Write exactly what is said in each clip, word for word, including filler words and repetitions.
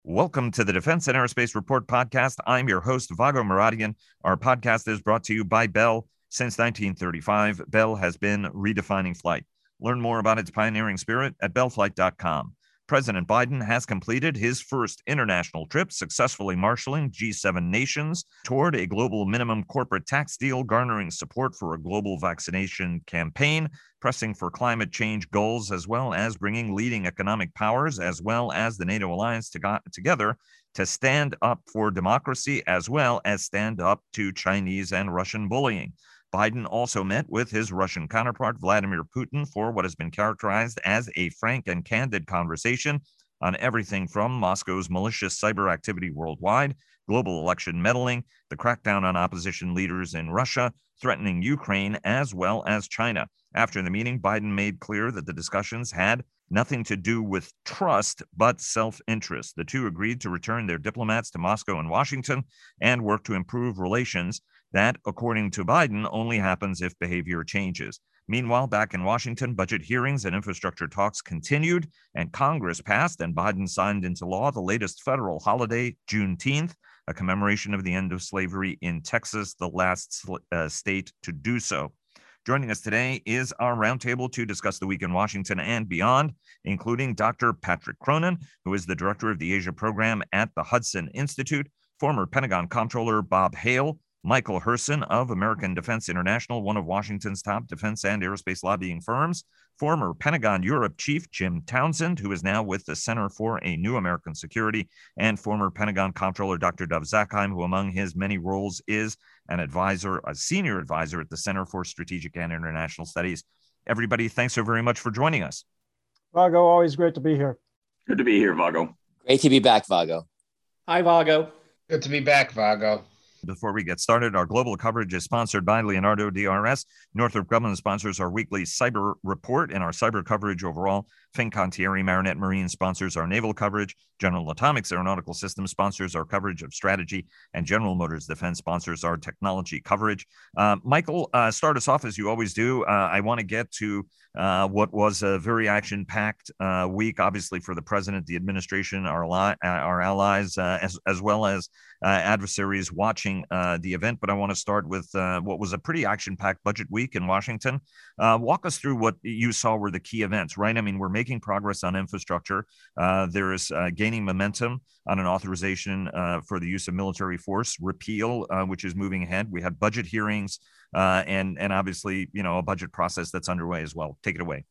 Welcome to the Defense and Aerospace Report podcast. I'm your host, Vago Muradian. Our podcast is brought to you by Bell. Since nineteen thirty-five, Bell has been redefining flight. Learn more about its pioneering spirit at bell flight dot com. President Biden has completed his first international trip, successfully marshaling G seven nations toward a global minimum corporate tax deal, garnering support for a global vaccination campaign, pressing for climate change goals, as well as bringing leading economic powers, as well as the NATO alliance to got together to stand up for democracy, as well as stand up to Chinese and Russian bullying. Biden also met with his Russian counterpart, Vladimir Putin, for what has been characterized as a frank and candid conversation on everything from Moscow's malicious cyber activity worldwide, global election meddling, the crackdown on opposition leaders in Russia, threatening Ukraine, as well as China. After the meeting, Biden made clear that the discussions had nothing to do with trust, but self-interest. The two agreed to return their diplomats to Moscow and Washington and work to improve relations. That, according to Biden, only happens if behavior changes. Meanwhile, back in Washington, budget hearings and infrastructure talks continued, and Congress passed and Biden signed into law the latest federal holiday, Juneteenth, a commemoration of the end of slavery in Texas, the last uh, state to do so. Joining us today is our roundtable to discuss the week in Washington and beyond, including Doctor Patrick Cronin, who is the director of the Asia program at the Hudson Institute, former Pentagon Comptroller Bob Hale, Michael Herson of American Defense International, one of Washington's top defense and aerospace lobbying firms, former Pentagon Europe Chief Jim Townsend, who is now with the Center for a New American Security, and former Pentagon Comptroller Doctor Dov Zakheim, who among his many roles is an advisor, a senior advisor at the Center for Strategic and International Studies. Everybody, thanks so very much for joining us. Vago, always great to be here. Good to be here, Vago. Great to be back, Vago. Hi, Vago. Good to be back, Vago. Before we get started, our global coverage is sponsored by Leonardo D R S. Northrop Grumman sponsors our weekly cyber report and our cyber coverage overall. Fincantieri Marinette Marine sponsors our naval coverage. General Atomics Aeronautical Systems sponsors our coverage of strategy, and General Motors Defense sponsors our technology coverage. Uh, Michael, uh, start us off as you always do. Uh, I want to get to uh, what was a very action-packed uh, week, obviously for the president, the administration, our, li- uh, our allies, uh, as, as well as uh, adversaries watching uh, the event. But I want to start with uh, what was a pretty action-packed budget week in Washington. Uh, walk us through what you saw were the key events, right? I mean, we're making progress on infrastructure. Uh, there is uh, gaining momentum on an authorization uh, for the use of military force repeal, uh, which is moving ahead. We had budget hearings uh, and and obviously, you know, a budget process that's underway as well. Take it away.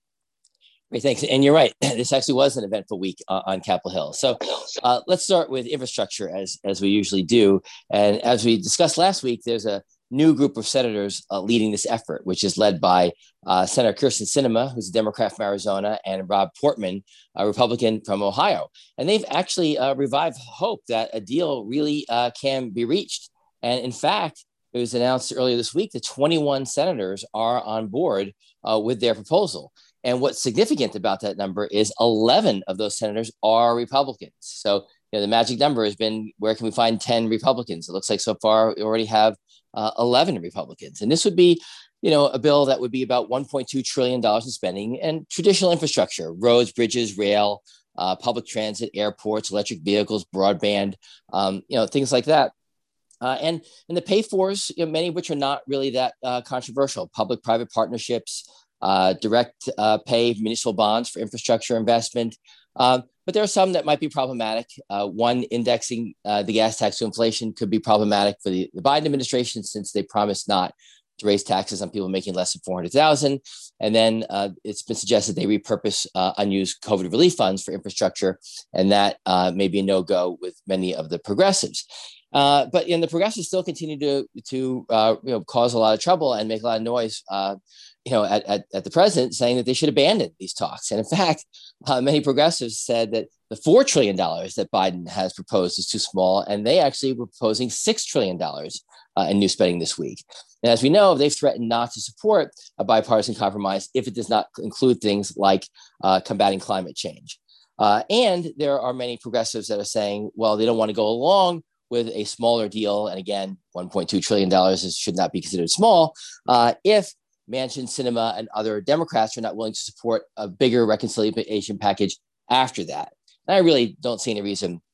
Great, thanks. And you're right. This actually was an eventful week uh, on Capitol Hill. So uh, let's start with infrastructure as as we usually do. And as we discussed last week, there's a new group of senators uh, leading this effort, which is led by uh, Senator Kyrsten Sinema, who's a Democrat from Arizona, and Rob Portman, a Republican from Ohio. And they've actually uh, revived hope that a deal really uh, can be reached. And in fact, it was announced earlier this week that twenty-one senators are on board uh, with their proposal. And what's significant about that number is eleven of those senators are Republicans. So you know, the magic number has been, where can we find ten Republicans? It looks like so far we already have uh, eleven Republicans. And this would be, you know, a bill that would be about one point two trillion dollars in spending and traditional infrastructure, roads, bridges, rail, uh, public transit, airports, electric vehicles, broadband, um, you know, things like that. Uh, and, and the pay-fors, you know, many of which are not really that uh, controversial, public-private partnerships, uh, direct uh, pay municipal bonds for infrastructure investment. Um, but there are some that might be problematic. Uh, one, indexing uh, the gas tax to inflation could be problematic for the, the Biden administration, since they promised not to raise taxes on people making less than four hundred thousand dollars. And then uh, it's been suggested they repurpose uh, unused COVID relief funds for infrastructure, and that uh, may be a no-go with many of the progressives. Uh, but in the progressives still continue to to uh, you know cause a lot of trouble and make a lot of noise, uh, you know, at, at, at the president, saying that they should abandon these talks. And in fact, uh, many progressives said that the four trillion dollars that Biden has proposed is too small, and they actually were proposing six trillion dollars uh, in new spending this week. And as we know, they've threatened not to support a bipartisan compromise if it does not include things like uh, combating climate change. Uh, and there are many progressives that are saying, well, they don't want to go along with a smaller deal. And again, one point two trillion dollars is, should not be considered small uh, if Manchin, Sinema, and other Democrats are not willing to support a bigger reconciliation package after that. And I really don't see any reason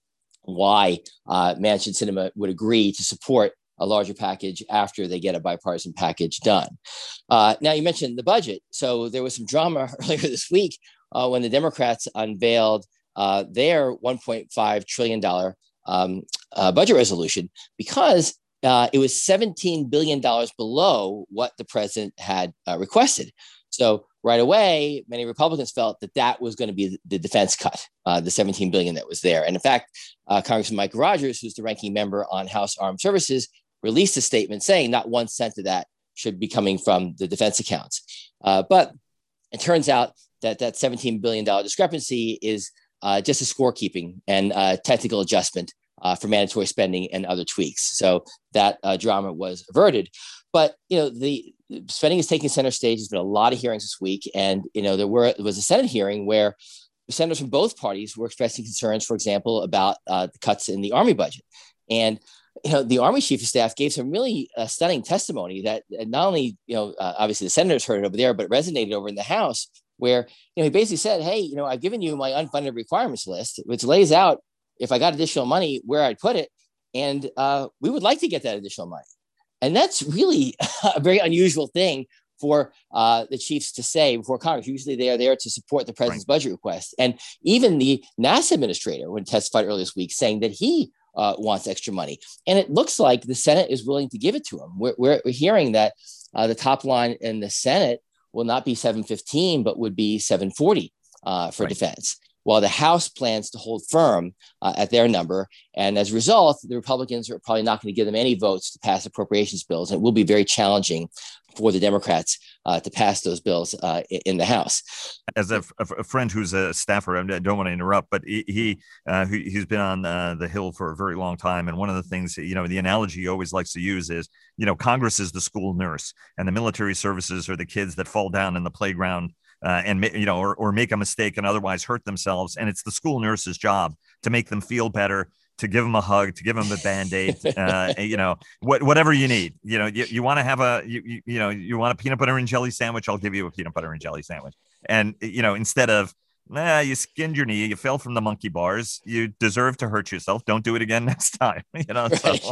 why uh, Manchin Sinema would agree to support a larger package after they get a bipartisan package done. Uh, now, you mentioned the budget. So there was some drama earlier this week uh, when the Democrats unveiled uh, their one point five trillion dollars um, uh, budget resolution because uh, it was seventeen billion dollars below what the president had uh, requested. So right away, many Republicans felt that that was going to be the defense cut, uh, the seventeen billion dollars that was there. And in fact, uh, Congressman Mike Rogers, who's the ranking member on House Armed Services, released a statement saying not one cent of that should be coming from the defense accounts. Uh, but it turns out that that seventeen billion dollars discrepancy is uh, just a scorekeeping and uh, technical adjustment uh, for mandatory spending and other tweaks. So that uh, drama was averted. But, you know, the spending is taking center stage. There's been a lot of hearings this week. And, you know, there were there was a Senate hearing where senators from both parties were expressing concerns, for example, about uh, the cuts in the Army budget. And you know, the Army Chief of Staff gave some really uh, stunning testimony that not only, you know, uh, obviously the senators heard it over there, but resonated over in the House, where, you know, he basically said, hey, you know, I've given you my unfunded requirements list, which lays out if I got additional money, where I'd put it. And uh, we would like to get that additional money. And that's really a very unusual thing for uh, the chiefs to say before Congress. Usually they are there to support the president's right. budget request. And even the NASA administrator, when testified earlier this week, saying that he uh, wants extra money. And it looks like the Senate is willing to give it to him. We're, we're, we're hearing that uh, the top line in the Senate will not be seven fifteen, but would be seven forty uh, for right. defense, while the House plans to hold firm uh, at their number. And as a result, the Republicans are probably not going to give them any votes to pass appropriations bills. And it will be very challenging for the Democrats uh, to pass those bills uh, in the House. As a, a friend who's a staffer, I don't want to interrupt, but he, he uh, he's been on uh, the Hill for a very long time. And one of the things, you know, the analogy he always likes to use is, you know, Congress is the school nurse and the military services are the kids that fall down in the playground uh, and, you know, or, or make a mistake and otherwise hurt themselves. And it's the school nurse's job to make them feel better, to give them a hug, to give them a Band-Aid, uh, you know, what, whatever you need. You know, you, you want to have a, you, you, you know, you want a peanut butter and jelly sandwich, I'll give you a peanut butter and jelly sandwich. And, you know, instead of, nah, you skinned your knee, you fell from the monkey bars, you deserve to hurt yourself. Don't do it again next time. You know, right.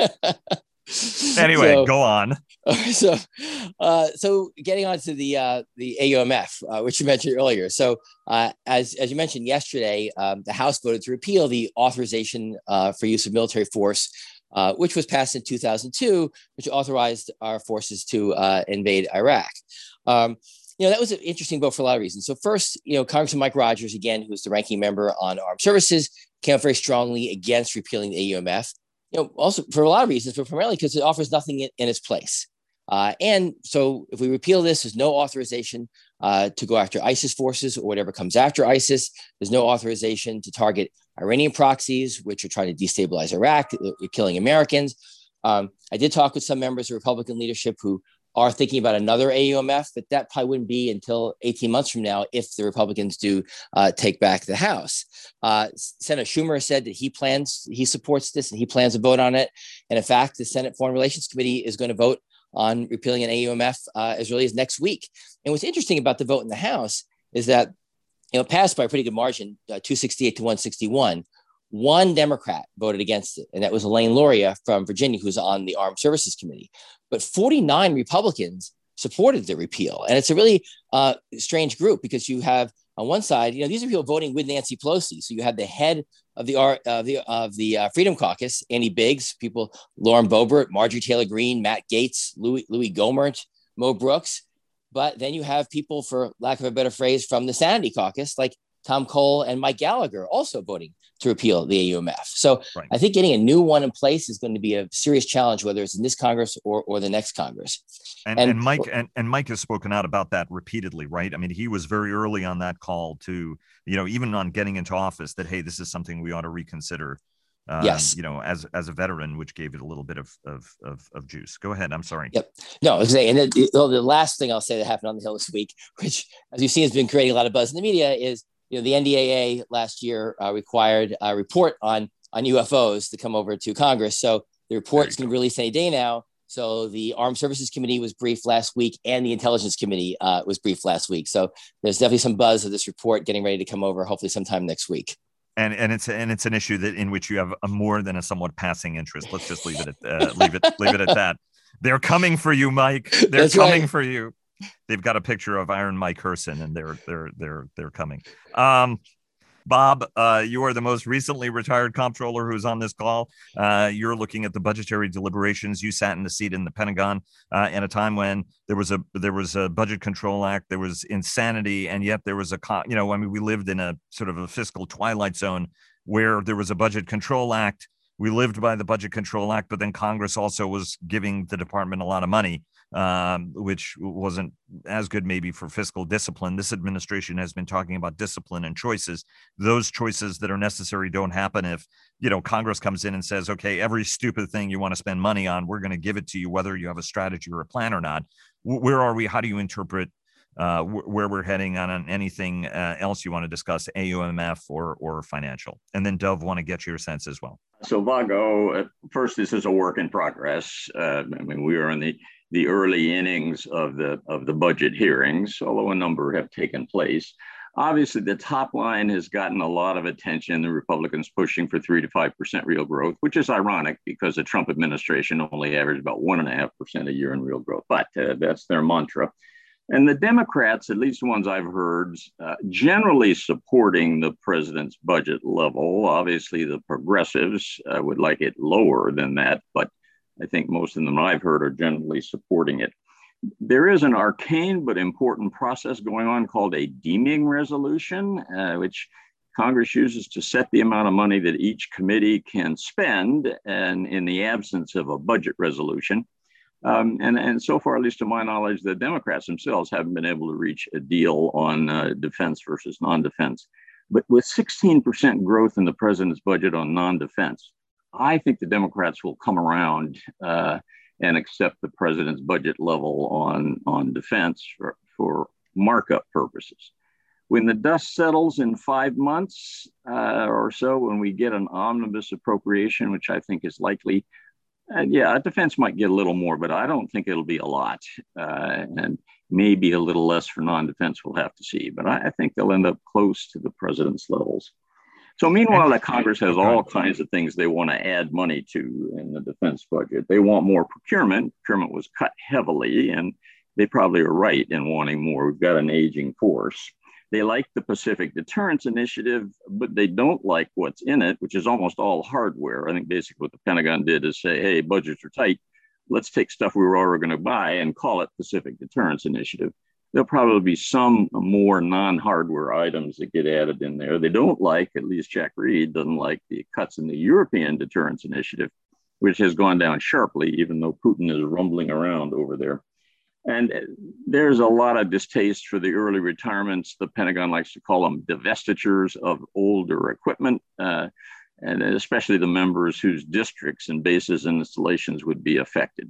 so anyway, so, go on. So, uh, so getting on to the uh, the A U M F, uh, which you mentioned earlier. So, uh, as as you mentioned yesterday, um, the House voted to repeal the authorization uh, for use of military force, uh, which was passed in two thousand two, which authorized our forces to uh, invade Iraq. Um, you know, that was an interesting vote for a lot of reasons. So, first, you know, Congressman Mike Rogers, again, who's the ranking member on Armed Services, came out very strongly against repealing the A U M F. You know, also for a lot of reasons, but primarily because it offers nothing in, in its place. Uh, and so if we repeal this, there's no authorization uh, to go after ISIS forces or whatever comes after ISIS. There's no authorization to target Iranian proxies, which are trying to destabilize Iraq, they're killing Americans. Um, I did talk with some members of Republican leadership who are thinking about another A U M F, but that probably wouldn't be until eighteen months from now if the Republicans do uh, take back the House. Uh, Senator Schumer said that he plans, he supports this and he plans to vote on it. And in fact, the Senate Foreign Relations Committee is going to vote on repealing an A U M F uh, as early as next week. And what's interesting about the vote in the House is that, you know, it passed by a pretty good margin, uh, two sixty-eight to one sixty-one. One Democrat voted against it, and that was Elaine Luria from Virginia, who's on the Armed Services Committee. But forty-nine Republicans supported the repeal. And it's a really uh, strange group because you have on one side, you know, these are people voting with Nancy Pelosi. So you have the head of the uh, the of the uh, Freedom Caucus, Andy Biggs, people, Lauren Boebert, Marjorie Taylor Greene, Matt Gaetz, Louis, Louis Gohmert, Mo Brooks. But then you have people, for lack of a better phrase, from the Sanity Caucus, like Tom Cole and Mike Gallagher, also voting to repeal the A U M F. So right. I think getting a new one in place is going to be a serious challenge, whether it's in this Congress or, or the next Congress. And, and, and Mike and, and Mike has spoken out about that repeatedly, right? I mean, he was very early on that call to, you know, even on getting into office, that, hey, this is something we ought to reconsider. Um, yes. You know, as as a veteran, which gave it a little bit of of of, of juice. Go ahead. I'm sorry. Yep. No, exactly. And the, well, the last thing I'll say that happened on the Hill this week, which, as you've seen, has been creating a lot of buzz in the media, is, you know, the N D A A last year uh, required a report on on U F Os to come over to Congress. So the report is going to be released any day now. So the Armed Services Committee was briefed last week, and the Intelligence Committee uh, was briefed last week. So there's definitely some buzz of this report getting ready to come over, hopefully sometime next week. and and it's and it's an issue that in which you have a more than a somewhat passing interest. Let's just leave it at uh, leave it leave it at that. They're coming for you, Mike. They're That's coming right. for you. They've got a picture of Iron Mike Herson, and they're they're they're they're coming. Um, Bob, uh, you are the most recently retired comptroller who's on this call. Uh, you're looking at the budgetary deliberations. You sat in the seat in the Pentagon uh, at a time when there was a there was a Budget Control Act, there was insanity, and yet there was a you know I mean we lived in a sort of a fiscal twilight zone where there was a Budget Control Act. We lived by the Budget Control Act, but then Congress also was giving the department a lot of money, um, which wasn't as good maybe for fiscal discipline. This administration has been talking about discipline and choices. Those choices that are necessary don't happen if, you know, Congress comes in and says, okay, every stupid thing you want to spend money on, we're going to give it to you, whether you have a strategy or a plan or not. Where are we? How do you interpret uh, where we're heading on, on anything uh, else you want to discuss, A U M F or or financial? And then Dov, want to get your sense as well. So Vago, first, this is a work in progress. Uh, I mean, we are in the, the early innings of the of the budget hearings, although a number have taken place. Obviously, the top line has gotten a lot of attention. The Republicans pushing for three to five percent real growth, which is ironic because the Trump administration only averaged about one and a half percent a year in real growth. But uh, that's their mantra. And the Democrats, at least the ones I've heard, uh, generally supporting the president's budget level. Obviously, the progressives uh, would like it lower than that, but I think most of them I've heard are generally supporting it. There is an arcane but important process going on called a deeming resolution, uh, which Congress uses to set the amount of money that each committee can spend, and in the absence of a budget resolution. Um, and, and so far, at least to my knowledge, the Democrats themselves haven't been able to reach a deal on uh, defense versus non-defense. But with sixteen percent growth in the president's budget on non-defense, I think the Democrats will come around uh, and accept the president's budget level on, on defense for, for markup purposes. When the dust settles in five months uh, or so, when we get an omnibus appropriation, which I think is likely, and yeah, defense might get a little more, but I don't think it'll be a lot. Uh, and maybe a little less for non-defense, we'll have to see. But I, I think they'll end up close to the president's levels. So meanwhile, the Congress has all kinds of things they want to add money to in the defense budget. They want more procurement. Procurement was cut heavily, and they probably are right in wanting more. We've got an aging force. They like the Pacific Deterrence Initiative, but they don't like what's in it, which is almost all hardware. I think basically what the Pentagon did is say, hey, budgets are tight. Let's take stuff we were already going to buy and call it Pacific Deterrence Initiative. There'll probably be some more non-hardware items that get added in there. They don't like, at least Jack Reed doesn't like, the cuts in the European Deterrence Initiative, which has gone down sharply, even though Putin is rumbling around over there. And there's a lot of distaste for the early retirements. The Pentagon likes to call them divestitures of older equipment, uh, and especially the members whose districts and bases and installations would be affected.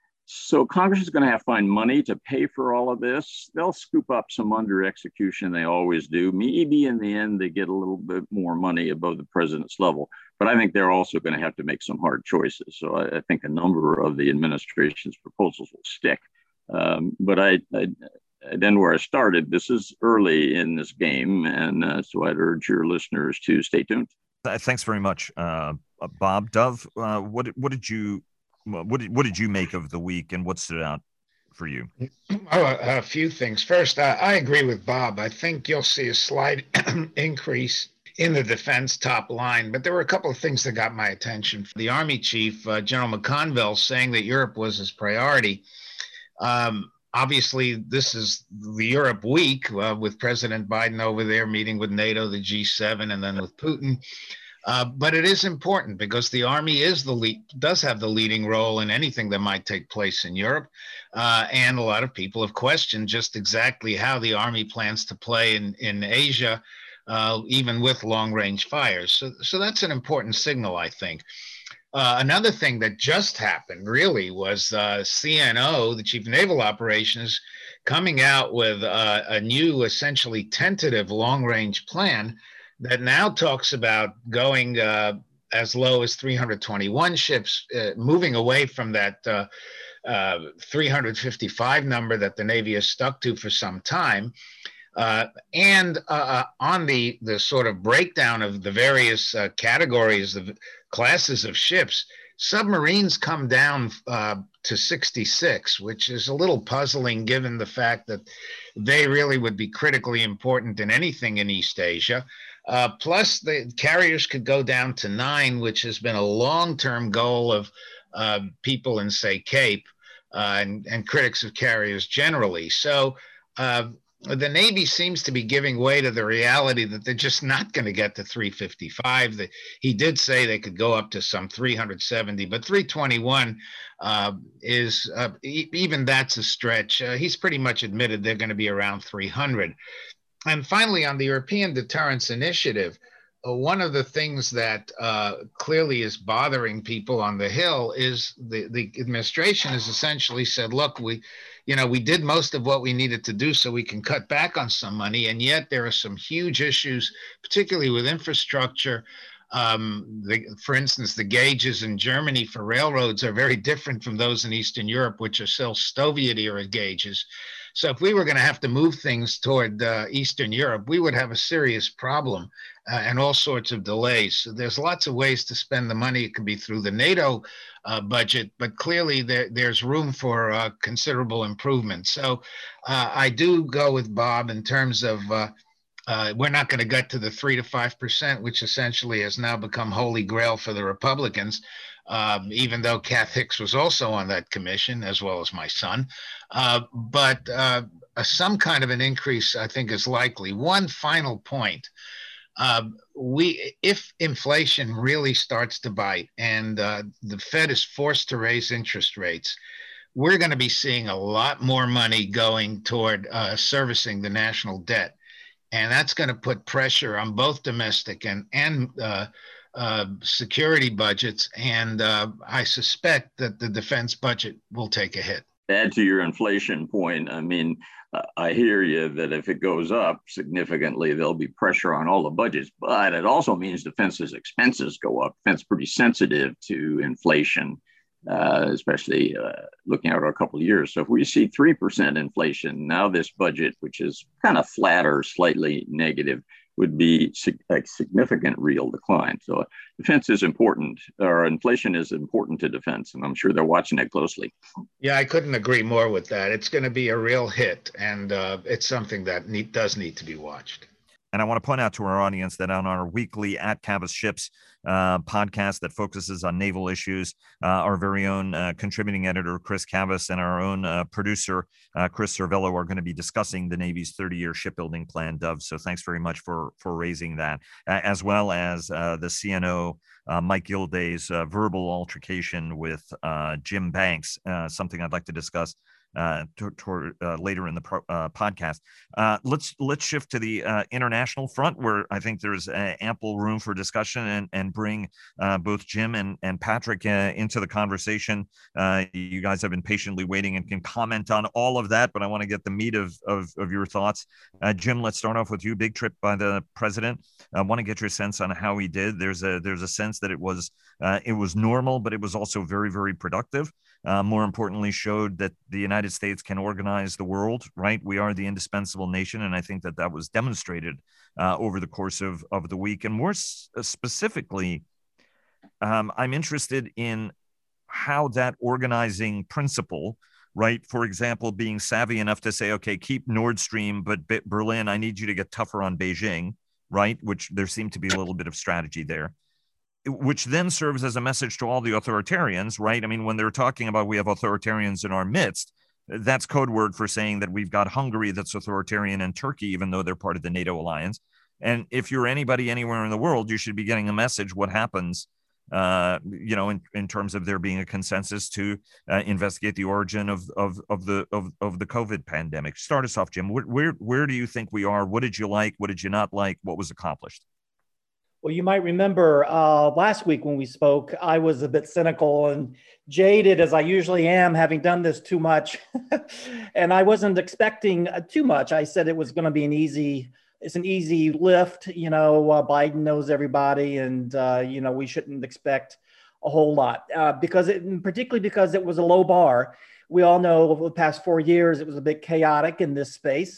So Congress is going to have to find money to pay for all of this. They'll scoop up some under execution. They always do. Maybe in the end, they get a little bit more money above the president's level. But I think they're also going to have to make some hard choices. So I, I think a number of the administration's proposals will stick. Um, but I, I, then where I started, this is early in this game. And uh, so I'd urge your listeners to stay tuned. Thanks very much, uh, Bob. Dov, uh, what, what did you what did, what did you make of the week, and what stood out for you? Oh, a, a few things. First, I, I agree with Bob. I think you'll see a slight increase in the defense top line, but there were a couple of things that got my attention. The Army Chief, uh, General McConville, saying that Europe was his priority. Um, obviously, this is the Europe week uh, with President Biden over there meeting with NATO, the G seven, and then with Putin. Uh, but it is important because the Army is the lead, does have the leading role in anything that might take place in Europe. Uh, and a lot of people have questioned just exactly how the Army plans to play in, in Asia, uh, even with long-range fires. So, so that's an important signal, I think. Uh, another thing that just happened really was uh, C N O, the Chief of Naval Operations, coming out with uh, a new, essentially tentative long-range plan that now talks about going uh, as low as three hundred twenty-one ships, uh, moving away from that uh, uh, three hundred fifty-five number that the Navy has stuck to for some time. Uh, and uh, on the, the sort of breakdown of the various uh, categories of classes of ships, submarines come down uh, to sixty-six, which is a little puzzling given the fact that they really would be critically important in anything in East Asia. Uh, plus, the carriers could go down to nine, which has been a long-term goal of uh, people in, say, Cape uh, and, and critics of carriers generally. So uh, the Navy seems to be giving way to the reality that they're just not going to get to three fifty-five. The, he did say they could go up to some three seventy, but three twenty-one uh, is, uh, e- even that's a stretch. Uh, he's pretty much admitted they're going to be around three hundred. And finally, on the European Deterrence Initiative, uh, one of the things that uh, clearly is bothering people on the Hill is the, the administration has essentially said, look, we, you know, we did most of what we needed to do so we can cut back on some money. And yet there are some huge issues, particularly with infrastructure. Um, the, for instance, the gauges in Germany for railroads are very different from those in Eastern Europe, which are still Soviet era gauges. So if we were going to have to move things toward uh, Eastern Europe, we would have a serious problem uh, and all sorts of delays. So there's lots of ways to spend the money. It could be through the NATO uh, budget, but clearly there, there's room for uh, considerable improvement. So uh, I do go with Bob in terms of uh, uh, we're not going to get to the three to five percent, which essentially has now become holy grail for the Republicans. Um, even though Kath Hicks was also on that commission, as well as my son. Uh, but uh, uh, some kind of an increase, I think, is likely. One final point. Uh, we, if inflation really starts to bite and uh, the Fed is forced to raise interest rates, we're going to be seeing a lot more money going toward uh, servicing the national debt. And that's going to put pressure on both domestic and, and uh, Uh, security budgets, and uh, I suspect that the defense budget will take a hit. Add to your inflation point, I mean, uh, I hear you that if it goes up significantly, there'll be pressure on all the budgets, but it also means defense's expenses go up. Defense pretty sensitive to inflation, uh, especially uh, looking out a couple of years. So if we see three percent inflation, now this budget, which is kind of flat or slightly negative, would be a significant real decline. So defense is important, or inflation is important to defense, and I'm sure they're watching it closely. Yeah, I couldn't agree more with that. It's going to be a real hit, and uh, it's something that need, does need to be watched. And I want to point out to our audience that on our weekly At Cavas Ships uh, podcast that focuses on naval issues, uh, our very own uh, contributing editor, Chris Cavas, and our own uh, producer, uh, Chris Cervello, are going to be discussing the Navy's thirty-year shipbuilding plan, Dove. So thanks very much for, for raising that, uh, as well as uh, the C N O, uh, Mike Gilday's uh, verbal altercation with uh, Jim Banks, uh, something I'd like to discuss uh, toward, uh, later in the pro, uh, podcast. Uh, let's let's shift to the uh, international front, where I think there's uh, ample room for discussion, and and bring uh, both Jim and and Patrick uh, into the conversation. Uh, you guys have been patiently waiting and can comment on all of that, but I want to get the meat of of, of your thoughts. Uh, Jim, let's start off with you. Big trip by the president. I want to get your sense on how he did. There's a there's a sense that it was uh, it was normal, but it was also very very productive. Uh, more importantly, showed that the United States can organize the world, right? We are the indispensable nation. And I think that that was demonstrated uh, over the course of, of the week. And more s- specifically, um, I'm interested in how that organizing principle, right? For example, being savvy enough to say, okay, keep Nord Stream, but Berlin, I need you to get tougher on Beijing, right? Which there seemed to be a little bit of strategy there, which then serves as a message to all the authoritarians, right? I mean, when they're talking about we have authoritarians in our midst, that's code word for saying that we've got Hungary that's authoritarian, and Turkey, even though they're part of the NATO alliance. And if you're anybody anywhere in the world, you should be getting a message what happens, uh, you know, in, in terms of there being a consensus to uh, investigate the origin of of of the of, of the COVID pandemic. Start us off, Jim. Where, where where do you think we are? What did you like? What did you not like? What was accomplished? Well, you might remember uh, last week when we spoke, I was a bit cynical and jaded, as I usually am, having done this too much. And I wasn't expecting uh, too much. I said it was going to be an easy, it's an easy lift. You know, uh, Biden knows everybody, and, uh, you know, we shouldn't expect a whole lot uh, because it, particularly because it was a low bar. We all know over the past four years, it was a bit chaotic in this space.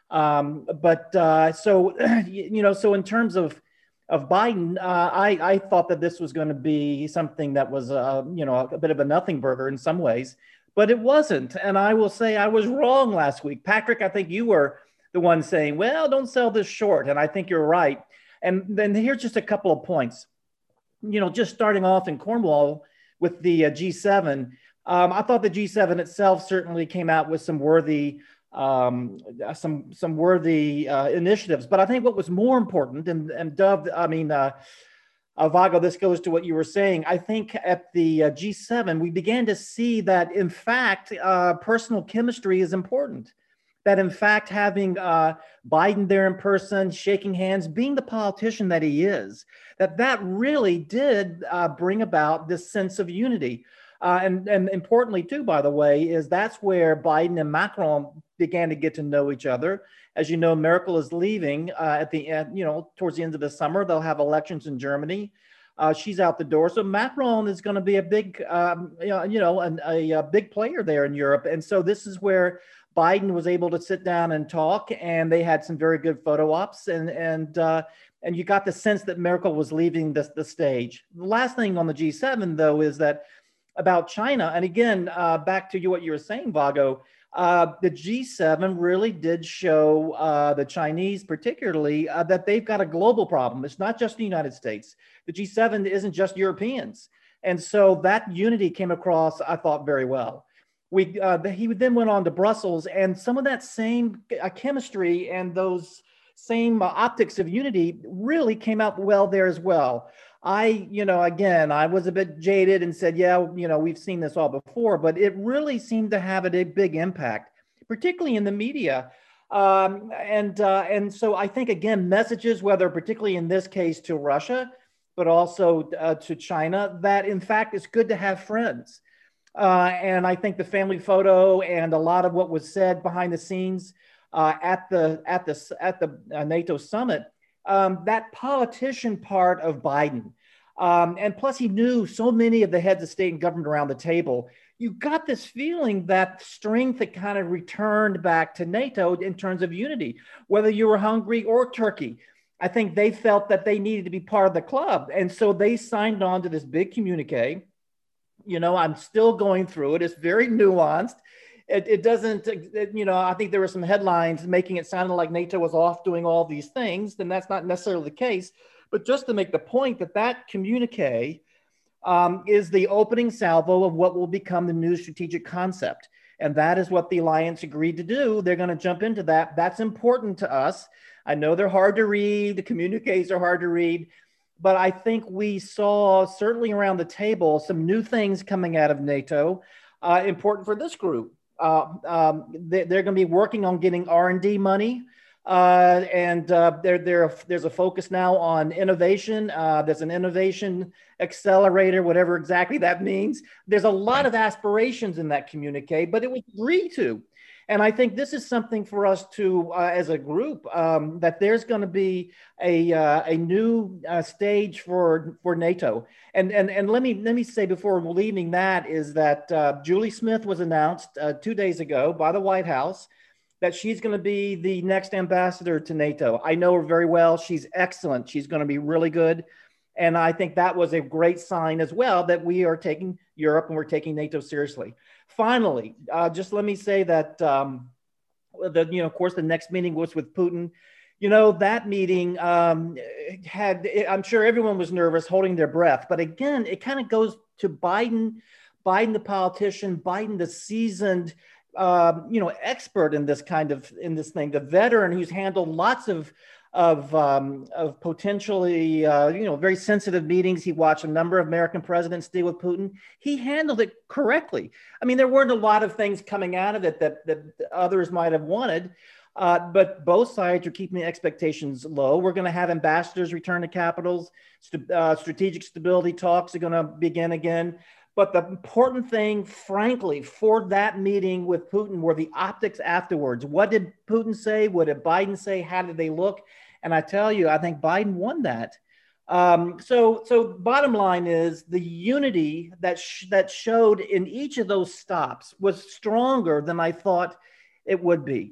Um, but uh, so, you know, so in terms of of Biden, uh, I, I thought that this was going to be something that was, uh, you know, a bit of a nothing burger in some ways, but it wasn't. And I will say I was wrong last week. Patrick, I think you were the one saying, well, don't sell this short. And I think you're right. And then here's just a couple of points. You know, just starting off in Cornwall with the uh, G seven, um, I thought the G seven itself certainly came out with some worthy um, some some worthy uh, initiatives. But I think what was more important, and, and Dove, I mean, uh, uh, Vago, this goes to what you were saying. I think at the uh, G seven, we began to see that, in fact, uh, personal chemistry is important. That, in fact, having uh, Biden there in person, shaking hands, being the politician that he is, that that really did uh, bring about this sense of unity. Uh, and, and importantly, too, by the way, is that's where Biden and Macron began to get to know each other. As you know, Merkel is leaving uh, at the end, you know, towards the end of the summer. They'll have elections in Germany. Uh, she's out the door. So Macron is going to be a big, um, you know, you know an, a, a big player there in Europe. And so this is where Biden was able to sit down and talk, and they had some very good photo ops, and and uh, and you got the sense that Merkel was leaving the, the stage. The last thing on the G seven, though, is that about China, and again, uh, back to you what you were saying, Vago, uh, the G seven really did show uh, the Chinese particularly uh, that they've got a global problem. It's not just the United States. The G seven isn't just Europeans. And so that unity came across, I thought, very well. We, uh, he then went on to Brussels, and some of that same uh, chemistry and those same uh, optics of unity really came out well there as well. I, you know, again, I was a bit jaded and said, yeah, you know, we've seen this all before, but it really seemed to have a big impact, particularly in the media. Um, and, uh, and so I think, again, messages, whether particularly in this case to Russia, but also uh, to China, that in fact, it's good to have friends. Uh, and I think the family photo and a lot of what was said behind the scenes uh, at the at the at the uh, NATO summit, um, that politician part of Biden, um, and plus he knew so many of the heads of state and government around the table. You got this feeling that strength that kind of returned back to NATO in terms of unity, whether you were Hungary or Turkey. I think they felt that they needed to be part of the club, and so they signed on to this big communique. You know, I'm still going through it. It's very nuanced. It, it doesn't, it, you know, I think there were some headlines making it sound like NATO was off doing all these things, and that's not necessarily the case. But just to make the point that that communique um, is the opening salvo of what will become the new strategic concept. And that is what the alliance agreed to do. They're going to jump into that. That's important to us. I know they're hard to read. The communiques are hard to read. But I think we saw, certainly around the table, some new things coming out of NATO, uh, important for this group. Uh, um, they, they're going to be working on getting R and D money, uh, and uh, there, there, there's a focus now on innovation. Uh, there's an innovation accelerator, whatever exactly that means. There's a lot of aspirations in that communique, but it was agreed to. And I think this is something for us to, uh, as a group, um, that there's going to be a uh, a new uh, stage for for NATO. And and and let me let me say before leaving that is that uh, Julie Smith was announced uh, two days ago by the White House that she's going to be the next ambassador to NATO. I know her very well. She's excellent. She's going to be really good. And I think that was a great sign as well that we are taking Europe and we're taking NATO seriously. Finally, uh, just let me say that, um, the, you know, of course, the next meeting was with Putin. You know, that meeting um, had, I'm sure everyone was nervous, holding their breath. But again, it kind of goes to Biden, Biden the politician, Biden the seasoned, uh, you know, expert in this kind of, in this thing, the veteran who's handled lots of of um, of potentially, uh, you know, very sensitive meetings. He watched a number of American presidents deal with Putin. He handled it correctly. I mean, there weren't a lot of things coming out of it that, that others might have wanted, uh, but both sides are keeping the expectations low. We're going to have ambassadors return to capitals. St- uh, strategic stability talks are going to begin again. But the important thing, frankly, for that meeting with Putin were the optics afterwards. What did Putin say? What did Biden say? How did they look? And I tell you, I think Biden won that. Um, so, so bottom line is the unity that sh- that showed in each of those stops was stronger than I thought it would be.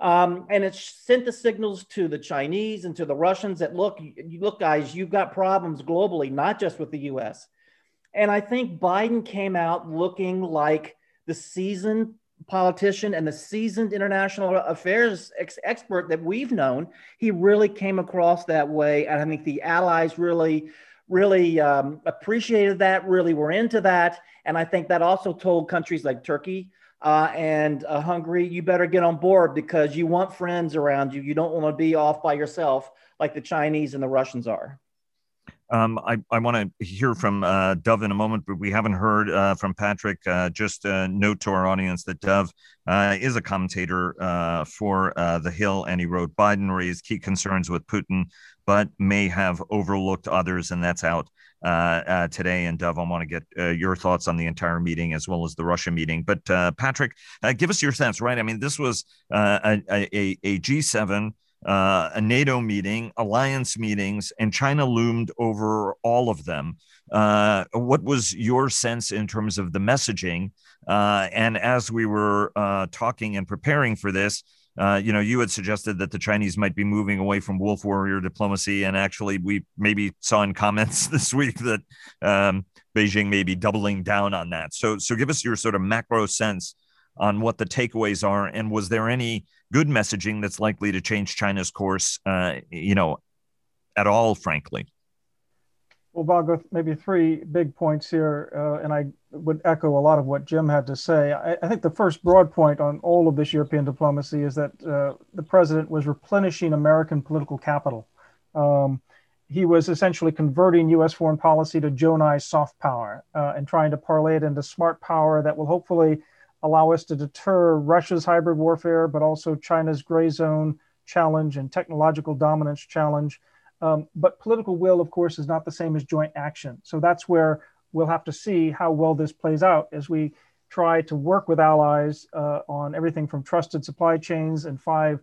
Um, and it sent the signals to the Chinese and to the Russians that, look, you, look, guys, you've got problems globally, not just with the U S. And I think Biden came out looking like the seasoned politician and the seasoned international affairs ex- expert that we've known. He really came across that way. And I think the allies really, really um, appreciated that, really were into that. And I think that also told countries like Turkey uh, and uh, Hungary, you better get on board because you want friends around you. You don't want to be off by yourself like the Chinese and the Russians are. Um, I, I want to hear from uh, Dov in a moment, but we haven't heard uh, from Patrick. Uh, just a note to our audience that Dov uh, is a commentator uh, for uh, The Hill, and he wrote, Biden raised key concerns with Putin, but may have overlooked others, and that's out uh, uh, today. And Dov, I want to get uh, your thoughts on the entire meeting as well as the Russia meeting. But uh, Patrick, uh, give us your sense, right? I mean, this was uh, a, a, a G seven, Uh, a NATO meeting, alliance meetings, and China loomed over all of them. Uh, what was your sense in terms of the messaging? Uh, and as we were uh, talking and preparing for this, uh, you know, you had suggested that the Chinese might be moving away from wolf warrior diplomacy. And actually, we maybe saw in comments this week that um, Beijing may be doubling down on that. So, so give us your sort of macro sense on what the takeaways are. And was there any good messaging that's likely to change China's course, uh, you know, at all, frankly? Well, Vago, maybe three big points here, uh, and I would echo a lot of what Jim had to say. I, I think the first broad point on all of this European diplomacy is that uh, the president was replenishing American political capital. Um, he was essentially converting U S foreign policy to Jonai soft power uh, and trying to parlay it into smart power that will hopefully allow us to deter Russia's hybrid warfare, but also China's gray zone challenge and technological dominance challenge. Um, but political will, of course, is not the same as joint action. So that's where we'll have to see how well this plays out as we try to work with allies uh, on everything from trusted supply chains and five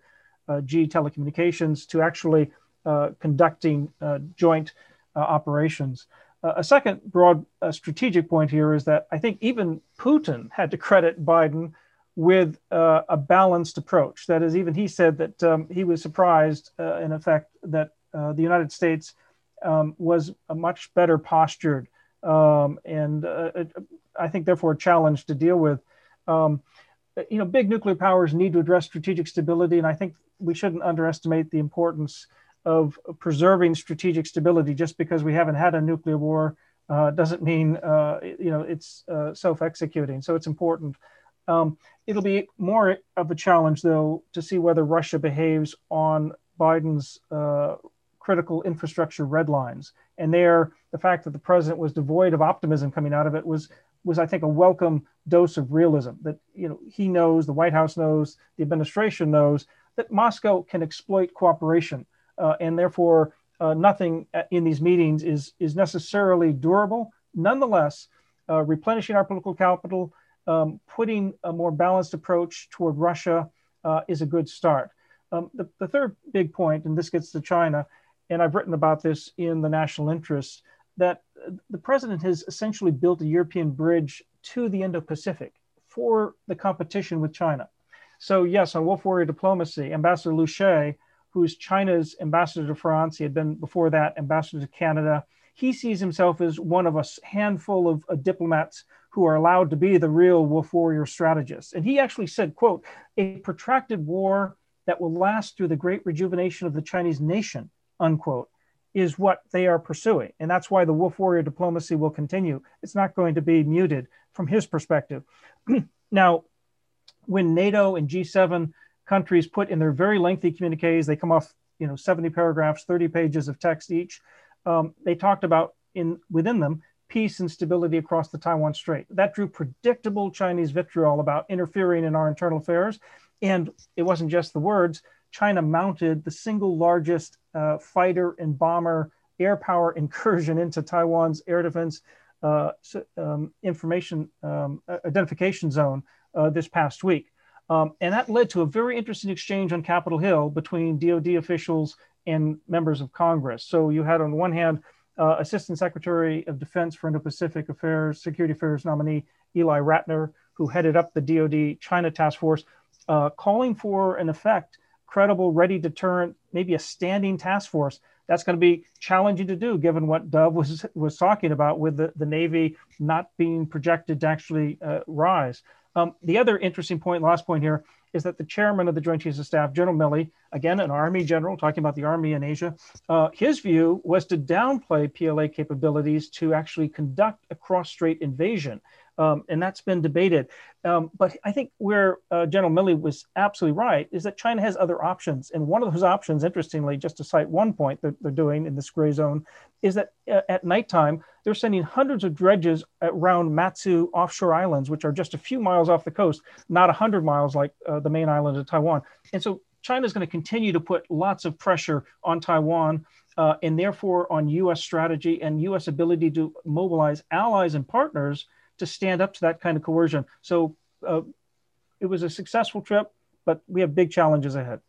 G telecommunications to actually uh, conducting uh, joint uh, operations. Uh, a second broad uh, strategic point here is that I think even Putin had to credit Biden with uh, a balanced approach. That is, even he said that um, he was surprised, uh, in effect, that uh, the United States um, was a much better postured um, and uh, I think, therefore, a challenge to deal with. Um, you know, big nuclear powers need to address strategic stability, and I think we shouldn't underestimate the importance of preserving strategic stability. Just because we haven't had a nuclear war uh, doesn't mean, uh, you know, it's uh, self-executing. So it's important. Um, it'll be more of a challenge, though, to see whether Russia behaves on Biden's uh, critical infrastructure red lines. And there, the fact that the president was devoid of optimism coming out of it was, was I think, a welcome dose of realism that, you know, he knows, the White House knows, the administration knows that Moscow can exploit cooperation. Uh, and therefore, uh, nothing in these meetings is, is necessarily durable. Nonetheless, uh, replenishing our political capital, um, putting a more balanced approach toward Russia uh, is a good start. Um, the, the third big point, and this gets to China, and I've written about this in the National Interest, that the president has essentially built a European bridge to the Indo-Pacific for the competition with China. So yes, on wolf warrior diplomacy, Ambassador Liu She, who's China's ambassador to France, he had been before that ambassador to Canada. He sees himself as one of a handful of uh, diplomats who are allowed to be the real wolf warrior strategists. And he actually said, quote, a protracted war that will last through the great rejuvenation of the Chinese nation, unquote, is what they are pursuing. And that's why the wolf warrior diplomacy will continue. It's not going to be muted from his perspective. Now, when NATO and G seven countries put in their very lengthy communiques, they come off, you know, seventy paragraphs, thirty pages of text each. Um, they talked about in within them peace and stability across the Taiwan Strait. That drew predictable Chinese vitriol about interfering in our internal affairs. And it wasn't just the words. China mounted the single largest uh, fighter and bomber air power incursion into Taiwan's air defense uh, um, information um, identification zone uh, this past week. Um, and that led to a very interesting exchange on Capitol Hill between D O D officials and members of Congress. So you had on one hand, uh, Assistant Secretary of Defense for Indo-Pacific Affairs, Security Affairs nominee Eli Ratner, who headed up the D O D China Task Force, uh, calling for, in effect, credible, ready deterrent, maybe a standing task force. That's going to be challenging to do, given what Dov was was talking about with the, the Navy not being projected to actually uh, rise. Um, the other interesting point, last point here, is that the chairman of the Joint Chiefs of Staff, General Milley, again, an Army general talking about the Army in Asia, uh, his view was to downplay P L A capabilities to actually conduct a cross-strait invasion. Um, and that's been debated. Um, but I think where uh, General Milley was absolutely right is that China has other options. And one of those options, interestingly, just to cite one point that they're doing in this gray zone, is that uh, at nighttime, they're sending hundreds of dredges around Matsu offshore islands, which are just a few miles off the coast, not one hundred miles like uh, the main island of Taiwan. And so China is going to continue to put lots of pressure on Taiwan uh, and therefore on U S strategy and U S ability to mobilize allies and partners to stand up to that kind of coercion. So uh, it was a successful trip, but we have big challenges ahead.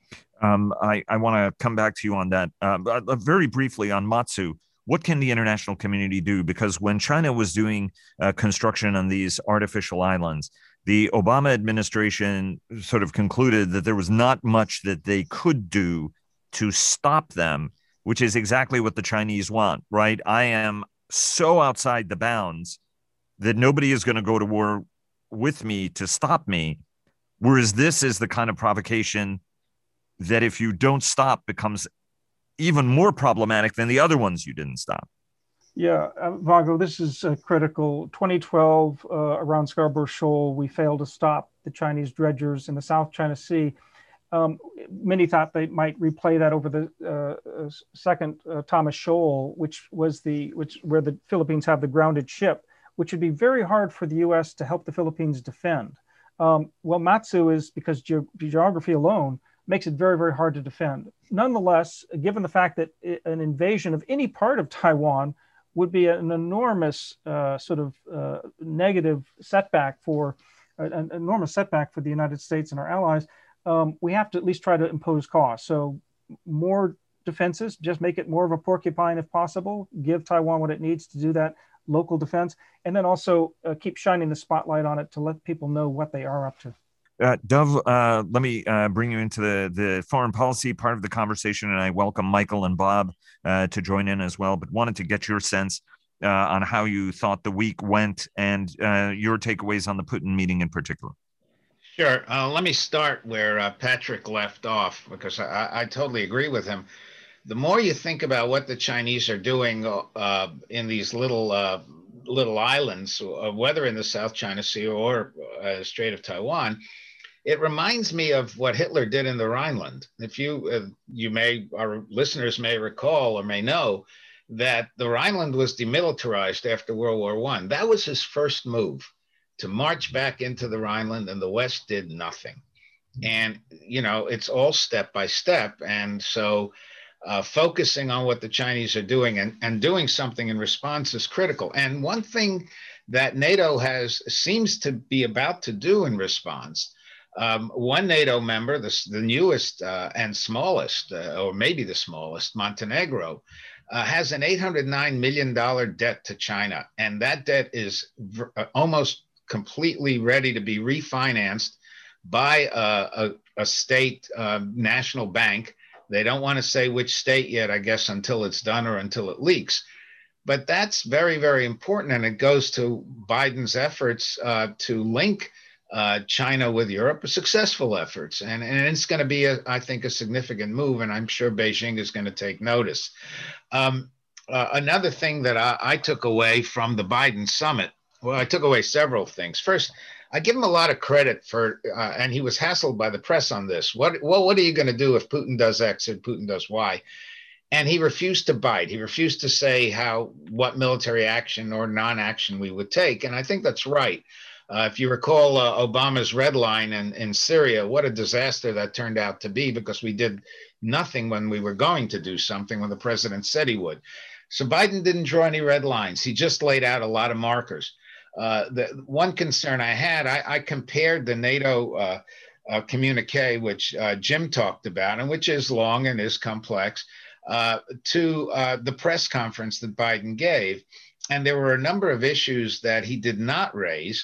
Um, I, I want to come back to you on that. Uh, uh, very briefly on Matsu, what can the international community do? Because when China was doing uh, construction on these artificial islands, the Obama administration sort of concluded that there was not much that they could do to stop them, which is exactly what the Chinese want, right? I am so outside the bounds that nobody is going to go to war with me to stop me. Whereas this is the kind of provocation that if you don't stop becomes even more problematic than the other ones you didn't stop. Yeah, uh, Vago, this is uh, critical. twenty twelve, uh, around Scarborough Shoal, we failed to stop the Chinese dredgers in the South China Sea. Um, many thought they might replay that over the uh, second uh, Thomas Shoal, which was the which where the Philippines have the grounded ship, which would be very hard for the U S to help the Philippines defend. Um, well, Matsu is, because ge- geography alone makes it very, very hard to defend. Nonetheless, given the fact that it, an invasion of any part of Taiwan would be an enormous uh, sort of uh, negative setback for, uh, an enormous setback for the United States and our allies, um, we have to at least try to impose costs. So more defenses, just make it more of a porcupine if possible, give Taiwan what it needs to do that, local defense, and then also uh, keep shining the spotlight on it to let people know what they are up to. Uh, Dov, uh, let me uh, bring you into the, the foreign policy part of the conversation, and I welcome Michael and Bob uh, to join in as well, but wanted to get your sense uh, on how you thought the week went and uh, your takeaways on the Putin meeting in particular. Sure. Uh, let me start where uh, Patrick left off, because I, I totally agree with him. The more you think about what the Chinese are doing uh, in these little uh, little islands, uh, whether in the South China Sea or uh, Strait of Taiwan, it reminds me of what Hitler did in the Rhineland. If you uh, you may, our listeners may recall or may know that the Rhineland was demilitarized after World War One. That was his first move, to march back into the Rhineland, and the West did nothing. And you know, it's all step by step, and so. Uh, focusing on what the Chinese are doing and, and doing something in response is critical. And one thing that NATO has seems to be about to do in response, um, one NATO member, the, the newest uh, and smallest, uh, or maybe the smallest, Montenegro, uh, has an eight hundred nine million dollars debt to China. And that debt is v- almost completely ready to be refinanced by a, a, a state uh, national bank. They don't want to say which state yet, I guess, until it's done or until it leaks. But that's very, very important. And it goes to Biden's efforts uh, to link uh, China with Europe, successful efforts. And, and it's going to be, a, I think, a significant move. And I'm sure Beijing is going to take notice. Um, uh, another thing that I, I took away from the Biden summit, well, I took away several things. First, I give him a lot of credit for, uh, and he was hassled by the press on this. What, well, what are you going to do if Putin does X and Putin does Y? And he refused to bite. He refused to say how, what military action or non-action we would take. And I think that's right. Uh, if you recall uh, Obama's red line in, in Syria, what a disaster that turned out to be, because we did nothing when we were going to do something when the president said he would. So Biden didn't draw any red lines. He just laid out a lot of markers. Uh, the one concern I had, I, I compared the NATO uh, uh, communique, which uh, Jim talked about, and which is long and is complex, uh, to uh, the press conference that Biden gave. And there were a number of issues that he did not raise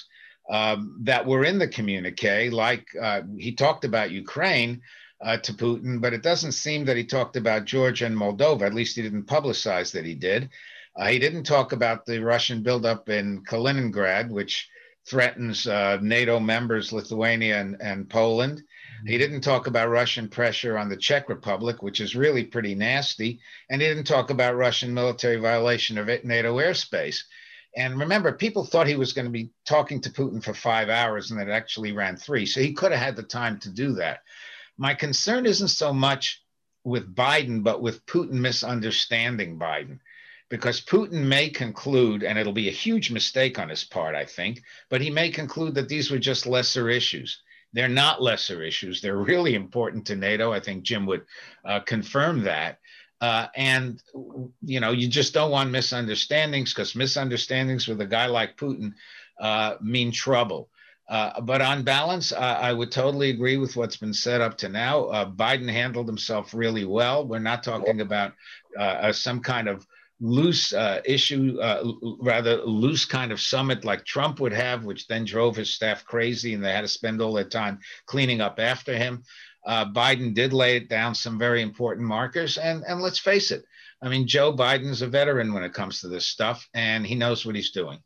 um, that were in the communique, like uh, he talked about Ukraine uh, to Putin, but it doesn't seem that he talked about Georgia and Moldova. At least he didn't publicize that he did. Uh, he didn't talk about the Russian buildup in Kaliningrad, which threatens uh, NATO members, Lithuania and, and Poland. Mm-hmm. He didn't talk about Russian pressure on the Czech Republic, which is really pretty nasty. And he didn't talk about Russian military violation of NATO airspace. And remember, people thought he was going to be talking to Putin for five hours, and it actually ran three. So he could have had the time to do that. My concern isn't so much with Biden, but with Putin misunderstanding Biden. Because Putin may conclude, and it'll be a huge mistake on his part, I think, but he may conclude that these were just lesser issues. They're not lesser issues. They're really important to NATO. I think Jim would uh, confirm that. Uh, and, you know, you just don't want misunderstandings, because misunderstandings with a guy like Putin uh, mean trouble. Uh, but on balance, uh, I would totally agree with what's been said up to now. Uh, Biden handled himself really well. We're not talking about uh, some kind of loose uh, issue, uh, rather loose kind of summit like Trump would have, which then drove his staff crazy and they had to spend all their time cleaning up after him. Uh, Biden did lay down some very important markers. And, and let's face it, I mean, Joe Biden's a veteran when it comes to this stuff, and he knows what he's doing.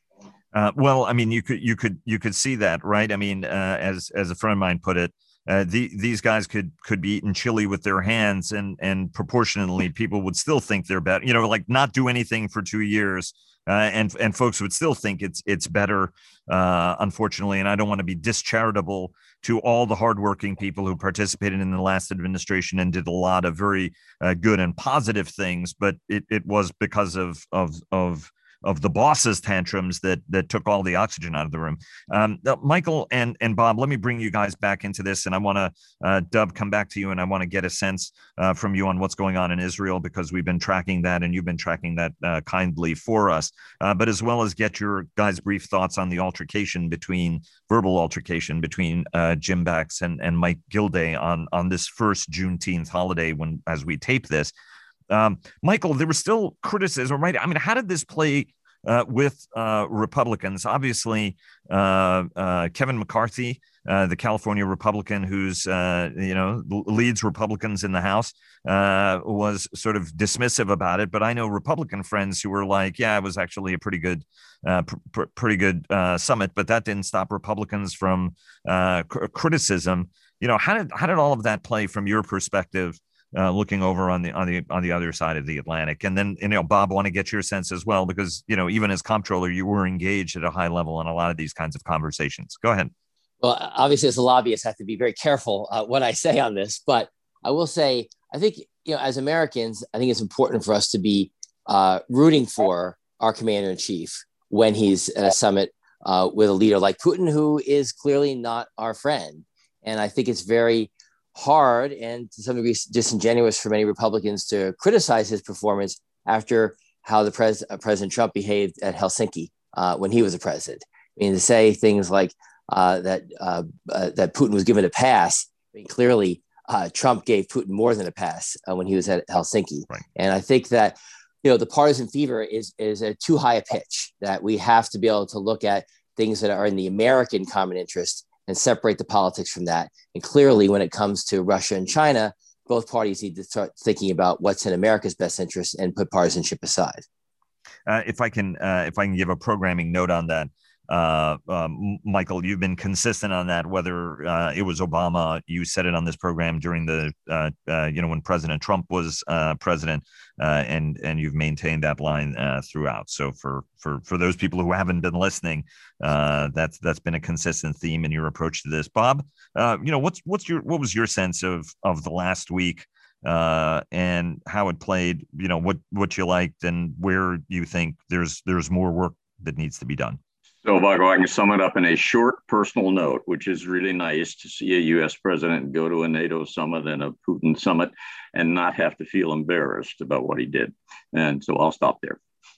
Uh, well, I mean, you could you could you could see that, right? I mean, uh, as as a friend of mine put it, Uh, the, these guys could could be eating chili with their hands, and and proportionately, people would still think they're better. You know, like not do anything for two years, uh, and and folks would still think it's it's better. Uh, unfortunately, and I don't want to be discharitable to all the hardworking people who participated in the last administration and did a lot of very uh, good and positive things, but it it was because of of of. of the boss's tantrums that that took all the oxygen out of the room. Um, Michael and and Bob, let me bring you guys back into this, and I want to, uh, Dub, come back to you, and I want to get a sense uh, from you on what's going on in Israel, because we've been tracking that, and you've been tracking that uh, kindly for us, uh, but as well as get your guys' brief thoughts on the altercation between, verbal altercation between uh, Jim Bax and, and Mike Gilday on, on this first Juneteenth holiday when, as we tape this. Um, Michael, there was still criticism, right? I mean, how did this play uh, with uh, Republicans? Obviously, uh, uh, Kevin McCarthy, uh, the California Republican who's, uh, you know, leads Republicans in the House, uh, was sort of dismissive about it. But I know Republican friends who were like, yeah, it was actually a pretty good, uh, pr- pr- pretty good uh, summit. But that didn't stop Republicans from uh, cr- criticism. You know, how did how did all of that play from your perspective? Uh, looking over on the on the on the other side of the Atlantic, and then you know, Bob, I want to get your sense as well, because you know, even as comptroller, you were engaged at a high level in a lot of these kinds of conversations. Go ahead. Well, obviously, as a lobbyist, I have to be very careful uh, what I say on this, but I will say, I think you know, as Americans, I think it's important for us to be uh, rooting for our commander in chief when he's at a summit uh, with a leader like Putin, who is clearly not our friend, and I think it's very hard and to some degree disingenuous for many Republicans to criticize his performance after how the pres- uh, President Trump behaved at Helsinki uh, when he was a president. I mean, to say things like uh, that uh, uh, that Putin was given a pass. I mean, clearly uh, Trump gave Putin more than a pass uh, when he was at Helsinki. Right. And I think that, you know, the partisan fever is is a too high a pitch, that we have to be able to look at things that are in the American common interest and separate the politics from that. And clearly, when it comes to Russia and China, both parties need to start thinking about what's in America's best interest and put partisanship aside. Uh, if I can, uh, if I can give a programming note on that, uh, um, Michael, you've been consistent on that. Whether uh, it was Obama, you said it on this program during the, uh, uh, you know, when President Trump was uh, president, uh, and and you've maintained that line uh, throughout. So for for for those people who haven't been listening, uh, that's that's been a consistent theme in your approach to this. Bob, uh, you know, what's what's your what was your sense of of the last week? Uh, and how it played, you know, what, what you liked and where you think there's, there's more work that needs to be done. So, Vago, I can sum it up in a short personal note, which is really nice to see a U S president go to a NATO summit and a Putin summit and not have to feel embarrassed about what he did. And so I'll stop there.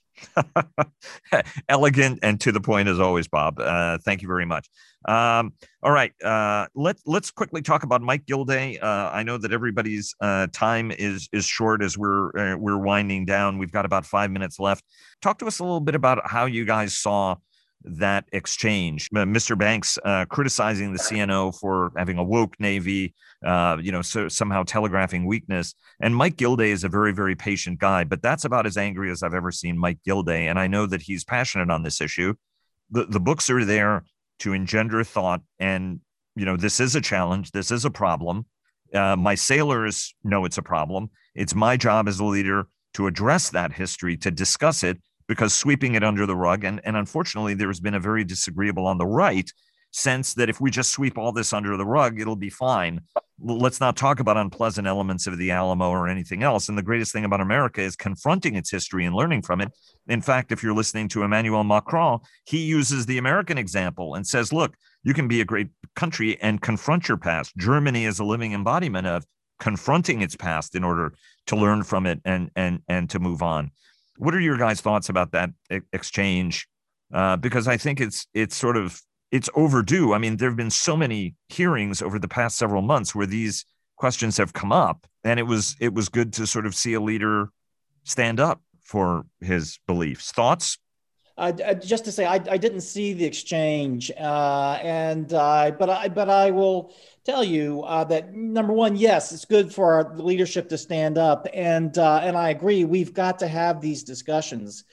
Elegant and to the point as always, Bob. Uh, thank you very much. Um, all right, uh, let's let's quickly talk about Mike Gilday. Uh, I know that everybody's uh, time is is short as we're uh, we're winding down. We've got about five minutes left. Talk to us a little bit about how you guys saw that exchange. Uh, Mister Banks uh, criticizing the C N O for having a woke Navy, uh, you know, so somehow telegraphing weakness. And Mike Gilday is a very, very patient guy, but that's about as angry as I've ever seen Mike Gilday. And I know that he's passionate on this issue. The, the books are there to engender thought. And, you know, this is a challenge. This is a problem. Uh, my sailors know it's a problem. It's my job as a leader to address that history, to discuss it, because sweeping it under the rug, and, and unfortunately, there has been a very disagreeable on the right sense that if we just sweep all this under the rug, it'll be fine. Let's not talk about unpleasant elements of the Alamo or anything else. And the greatest thing about America is confronting its history and learning from it. In fact, if you're listening to Emmanuel Macron, he uses the American example and says, look, you can be a great country and confront your past. Germany is a living embodiment of confronting its past in order to learn from it and, and, and to move on. What are your guys' thoughts about that exchange? Uh, because I think it's it's sort of it's overdue. I mean, there have been so many hearings over the past several months where these questions have come up, and it was it was good to sort of see a leader stand up for his beliefs. Thoughts? Uh, just to say, I, I didn't see the exchange, uh, and uh, but I but I will tell you uh, that number one, yes, it's good for our leadership to stand up, and uh, and I agree, we've got to have these discussions.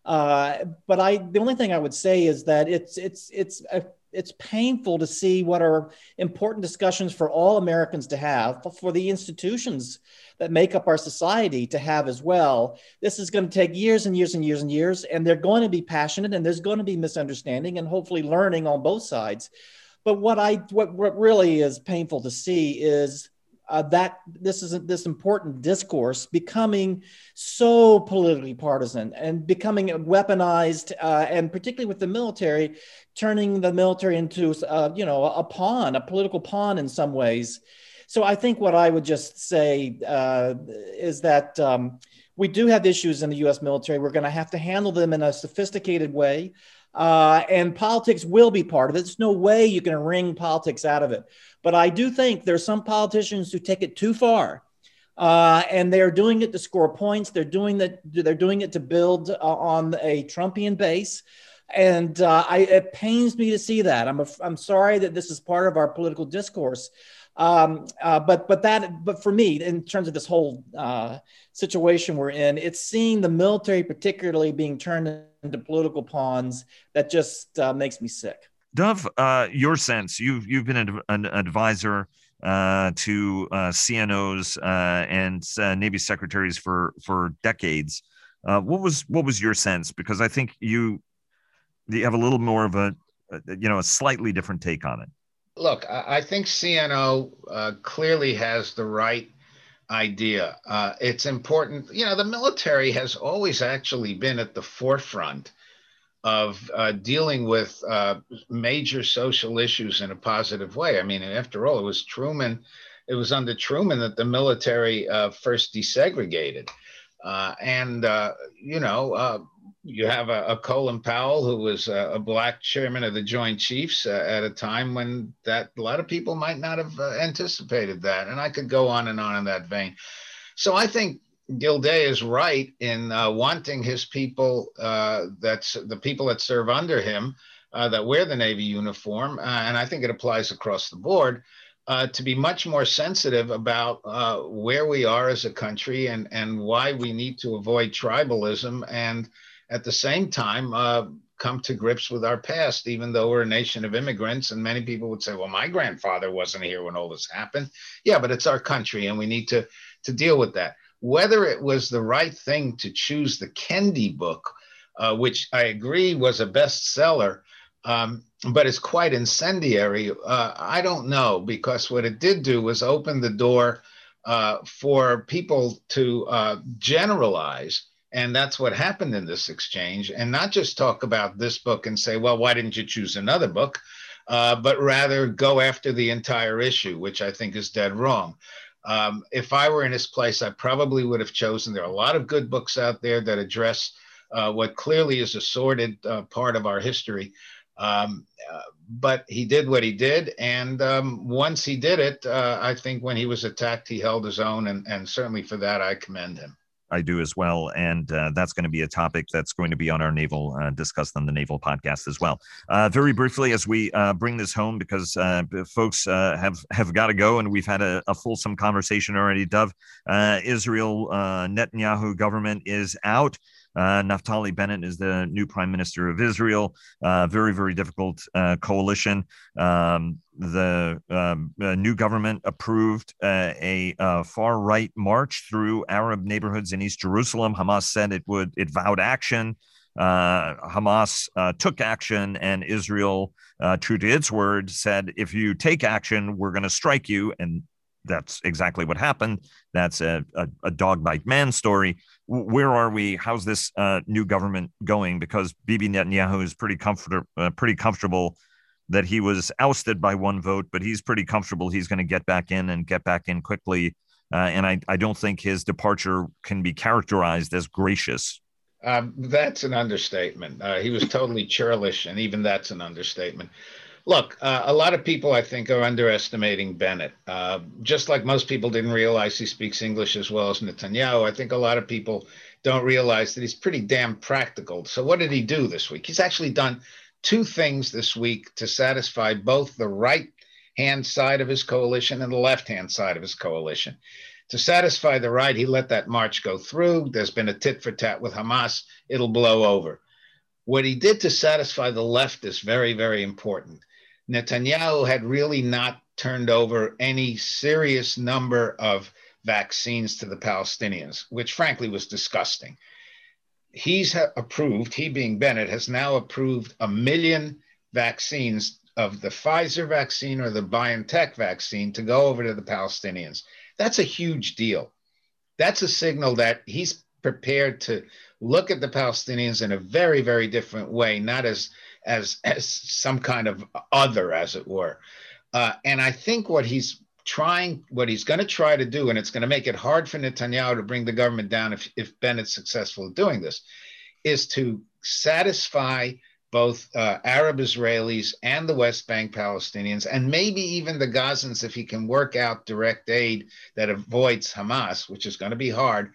Uh, but I the only thing I would say is that it's it's it's a, it's painful to see what are important discussions for all Americans to have, for the institutions that make up our society to have as well. This is going to take years and years and years and years, and they're going to be passionate, and there's going to be misunderstanding and hopefully learning on both sides. But what I what, what really is painful to see is uh, that this is this important discourse becoming so politically partisan and becoming weaponized, uh, and particularly with the military, turning the military into uh, you know a pawn, a political pawn in some ways. So I think what I would just say uh, is that um, we do have issues in the U S military. We're going to have to handle them in a sophisticated way. Uh, and politics will be part of it. There's no way you can wring politics out of it. But I do think there's some politicians who take it too far. Uh, and they're doing it to score points. They're doing that. They're doing it to build uh, on a Trumpian base. And uh, I, it pains me to see that. I'm, a, I'm sorry that this is part of our political discourse. Um, uh, but but that but for me, in terms of this whole uh, situation we're in, it's seeing the military particularly being turned into political pawns that just uh, makes me sick. Dov, uh, your sense, you've you've been an, an advisor uh, to uh, C N Os uh, and uh, Navy secretaries for for decades. Uh, what was what was your sense? Because I think you you have a little more of a, you know a slightly different take on it. Look, I think C N O uh, clearly has the right idea. Uh, it's important. You know, the military has always actually been at the forefront of uh, dealing with uh, major social issues in a positive way. I mean, after all, it was Truman. It was under Truman that the military uh, first desegregated. Uh, and, uh, you know, uh, you have a, a Colin Powell who was a, a black chairman of the Joint Chiefs uh, at a time when that a lot of people might not have uh, anticipated that. And I could go on and on in that vein. So I think Gilday is right in uh, wanting his people, uh, that's the people that serve under him, uh, that wear the Navy uniform. Uh, and I think it applies across the board. Uh, to be much more sensitive about uh, where we are as a country and, and why we need to avoid tribalism, and at the same time uh, come to grips with our past, even though we're a nation of immigrants. And many people would say, well, my grandfather wasn't here when all this happened. Yeah, but it's our country and we need to, to deal with that. Whether it was the right thing to choose the Kendi book, uh, which I agree was a bestseller, um, but it's quite incendiary. Uh, I don't know, because what it did do was open the door uh, for people to uh, generalize. And that's what happened in this exchange, and not just talk about this book and say, well, why didn't you choose another book? Uh, but rather go after the entire issue, which I think is dead wrong. Um, if I were in his place, I probably would have chosen, there are a lot of good books out there that address uh, what clearly is a sordid uh, part of our history. Um, uh, but he did what he did. And um, once he did it, uh, I think when he was attacked, he held his own. And, and certainly for that, I commend him. I do as well. And uh, that's going to be a topic that's going to be on our naval, uh, discussed on the Naval Podcast as well. Uh, very briefly, as we uh, bring this home, because uh, folks uh, have, have got to go, and we've had a, a fulsome conversation already, Dov. Uh, Israel uh, Netanyahu government is out. Uh, Naftali Bennett is the new prime minister of Israel. Uh, very, very difficult uh, coalition. Um, the um, uh, new government approved uh, a uh, far-right march through Arab neighborhoods in East Jerusalem. Hamas said it would, it vowed action. Uh, Hamas uh, took action, and Israel, uh, true to its word, said, if you take action, we're going to strike you. And that's exactly what happened. That's a, a, a dog bite man story. Where are we? How's this uh, new government going? Because Bibi Netanyahu is pretty comfortable, uh, pretty comfortable that he was ousted by one vote, but he's pretty comfortable he's going to get back in and get back in quickly. Uh, and I, I don't think his departure can be characterized as gracious. Um, that's an understatement. Uh, he was totally churlish, and even that's an understatement. Look, uh, a lot of people, I think, are underestimating Bennett. Uh, just like most people didn't realize he speaks English as well as Netanyahu, I think a lot of people don't realize that he's pretty damn practical. So what did he do this week? He's actually done two things this week to satisfy both the right-hand side of his coalition and the left-hand side of his coalition. To satisfy the right, he let that march go through. There's been a tit for tat with Hamas. It'll blow over. What he did to satisfy the left is very, very important. Netanyahu had really not turned over any serious number of vaccines to the Palestinians, which frankly was disgusting. He's ha- approved, he being Bennett, has now approved a million vaccines of the Pfizer vaccine or the BioNTech vaccine to go over to the Palestinians. That's a huge deal. That's a signal that he's prepared to look at the Palestinians in a very, very different way, not as as as some kind of other, as it were. Uh, and I think what he's trying, what he's going to try to do, and it's going to make it hard for Netanyahu to bring the government down if, if Bennett's successful at doing this, is to satisfy both uh, Arab Israelis and the West Bank Palestinians, and maybe even the Gazans, if he can work out direct aid that avoids Hamas, which is going to be hard.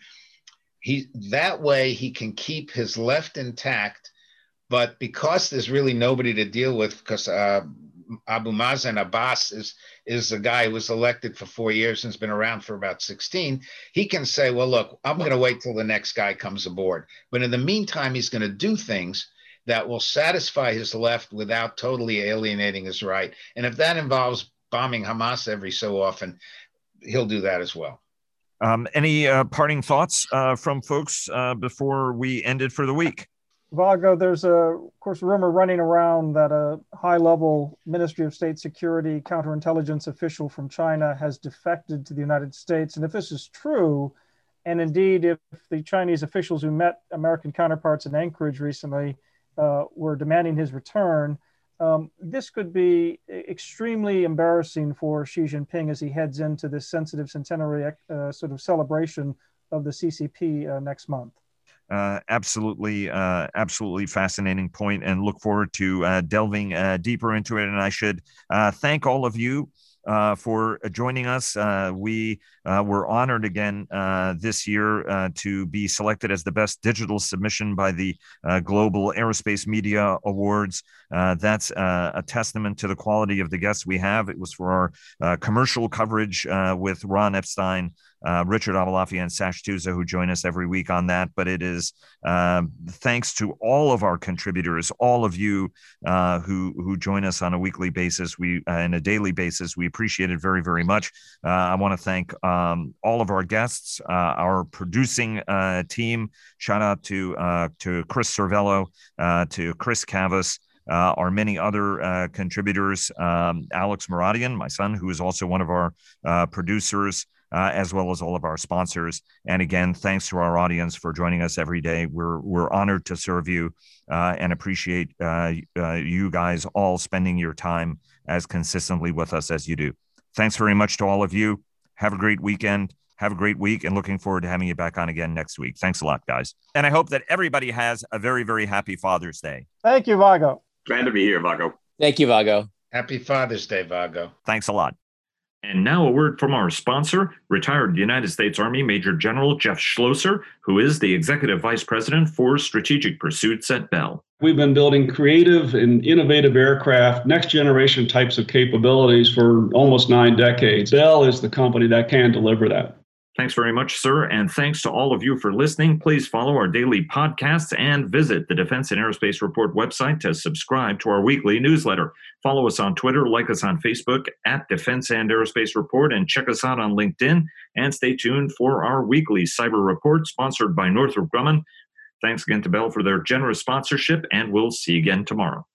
He, that way he can keep his left intact, but because there's really nobody to deal with, because uh, Abu Mazen Abbas is, is the guy who was elected for four years and has been around for about sixteen, he can say, well, look, I'm going to wait till the next guy comes aboard. But in the meantime, he's going to do things that will satisfy his left without totally alienating his right. And if that involves bombing Hamas every so often, he'll do that as well. Um, any uh, parting thoughts uh, from folks uh, before we end it for the week? Vago, there's a, of course, rumor running around that a high-level Ministry of State Security counterintelligence official from China has defected to the United States. And if this is true, and indeed if the Chinese officials who met American counterparts in Anchorage recently uh, were demanding his return, um, this could be extremely embarrassing for Xi Jinping as he heads into this sensitive centenary uh, sort of celebration of the C C P uh, next month. Uh, absolutely, uh, absolutely fascinating point, and look forward to uh, delving uh, deeper into it. And I should uh, thank all of you uh, for joining us. Uh, we uh, were honored again uh, this year uh, to be selected as the best digital submission by the uh, Global Aerospace Media Awards. Uh, that's uh, a testament to the quality of the guests we have. It was for our uh, commercial coverage uh, with Ron Epstein, Uh, Richard Abalafi, and Sash Tusa, who join us every week on that. But it is uh, thanks to all of our contributors, all of you uh, who who join us on a weekly basis, we uh, and a daily basis. We appreciate it very, very much. Uh, I want to thank um, all of our guests, uh, our producing uh, team. Shout out to uh, to Chris Cervello, uh, to Chris Cavas. Uh, our many other uh, contributors, um, Alex Muradian, my son, who is also one of our uh, producers, uh, as well as all of our sponsors. And again, thanks to our audience for joining us every day. We're we're honored to serve you uh, and appreciate uh, uh, you guys all spending your time as consistently with us as you do. Thanks very much to all of you. Have a great weekend. Have a great week, and looking forward to having you back on again next week. Thanks a lot, guys. And I hope that everybody has a very, very happy Father's Day. Thank you, Vago. Glad to be here, Vago. Thank you, Vago. Happy Father's Day, Vago. Thanks a lot. And now a word from our sponsor, retired United States Army Major General Jeff Schlosser, who is the Executive Vice President for Strategic Pursuits at Bell. We've been building creative and innovative aircraft, next generation types of capabilities for almost nine decades. Bell is the company that can deliver that. Thanks very much, sir, and thanks to all of you for listening. Please follow our daily podcasts and visit the Defense and Aerospace Report website to subscribe to our weekly newsletter. Follow us on Twitter, like us on Facebook at Defense and Aerospace Report, and check us out on LinkedIn. And stay tuned for our weekly cyber report sponsored by Northrop Grumman. Thanks again to Bell for their generous sponsorship, and we'll see you again tomorrow.